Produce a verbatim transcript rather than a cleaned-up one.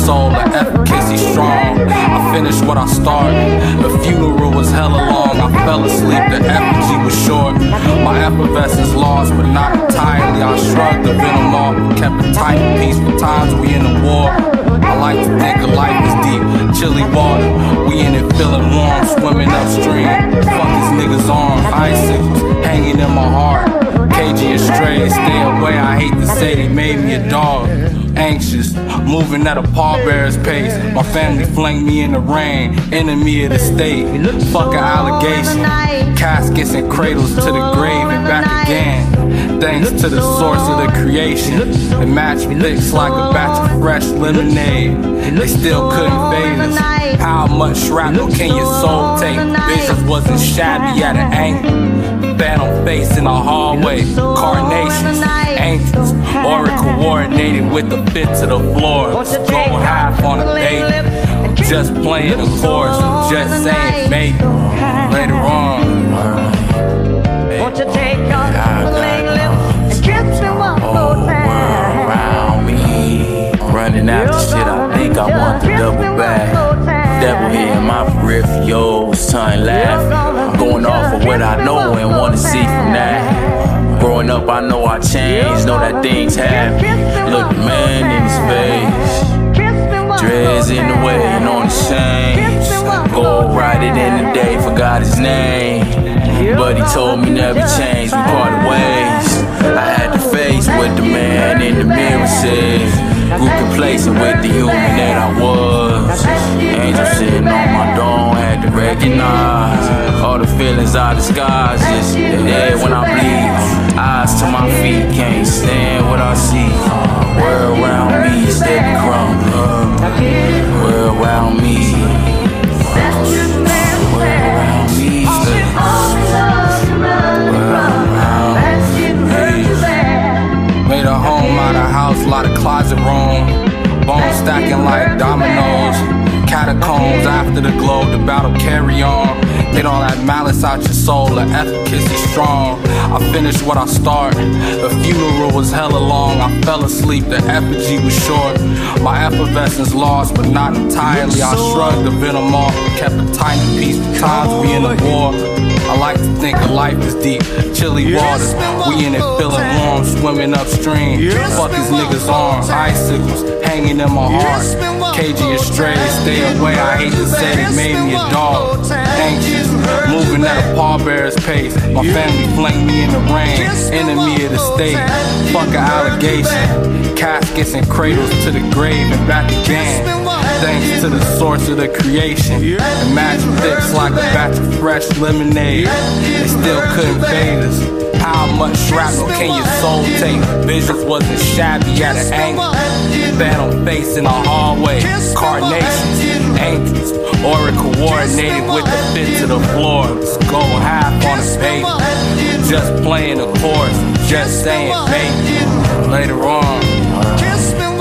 soul, the efficacy strong. I finished what I started. The funeral was hella long. I fell asleep, the effigy was short. My effervescence lost, but not entirely. I shrugged the venom off, kept it tight in peaceful times. We in the war. I like to think of life is deep, chilly water. We in it feeling warm, swimming upstream. Fuck these niggas' arms, icicles hanging in my heart. Cagey and stray, stay away. I hate to say they made me a dog. Anxious, moving at a pallbearer's pace. My family flanked me in the rain, enemy of the state. Fuck an allegation, caskets and cradles to the grave and back again. Thanks to the source of the creation. The match mixed like a batch of fresh lemonade. They still couldn't fade us. How much shrapnel can your soul take? Visions wasn't shabby at an angle. Phantom face in the hallway. Carnations, angels, aura coordinated with the fit to the floor. Go half on a baby. Just playing the chorus, just saying maybe. Later on. Won't you take your leg lift and kiss me one more time? Around me, running after shit, I think I want to double back. Devil here in my peripheral, son laughing. I'm going off of what I know and wanna see from that. Growing up, I know I changed, know that things happen. Look the man in his face, dreads in the way and on the chains. Go ride it in the day, forgot his name. But he told me never change, we parted ways. I had to face what the man in the mirror said. Grew complacent with the human that I was. Angel sitting on my dome, had to recognize all the feelings I disguise. Just the head when I bleed, eyes to my feet, can't stand what I see. World around me, steady crumbling. World around me, world around me, steady Made a home out of house, lot of closet room. Bones stacking like dominoes. Catacombs after the globe, the battle carry on. Get all that malice out your soul, the efficacy strong. I finished what I started. The funeral was hella long. I fell asleep, the effigy was short. My effervescence lost, but not entirely. I shrugged the venom off, kept it tight in peaceful times. We in the war. I like to think of life is deep, chilly waters. We in it feeling warm, swimming upstream. Fuck these niggas' arms, icicles hanging in my heart. Cagey and stray, stay away. I hate to say they made me a dog. Anxious, moving at a pallbearer's pace. My family flanked me in the rain, enemy of the state. Fuck an allegation, caskets and cradles to the grave and back again. Thanks to the source of the creation. The match thick like a batch of fresh lemonade. They still couldn't fade us. How much shrapnel can your soul take? Visions wasn't shabby at an angle. Phantom face in the hallway. Carnations, angels, aura coordinated with the fit to the floor. Go half on a baby. Just playing the chorus, just saying baby. Later on.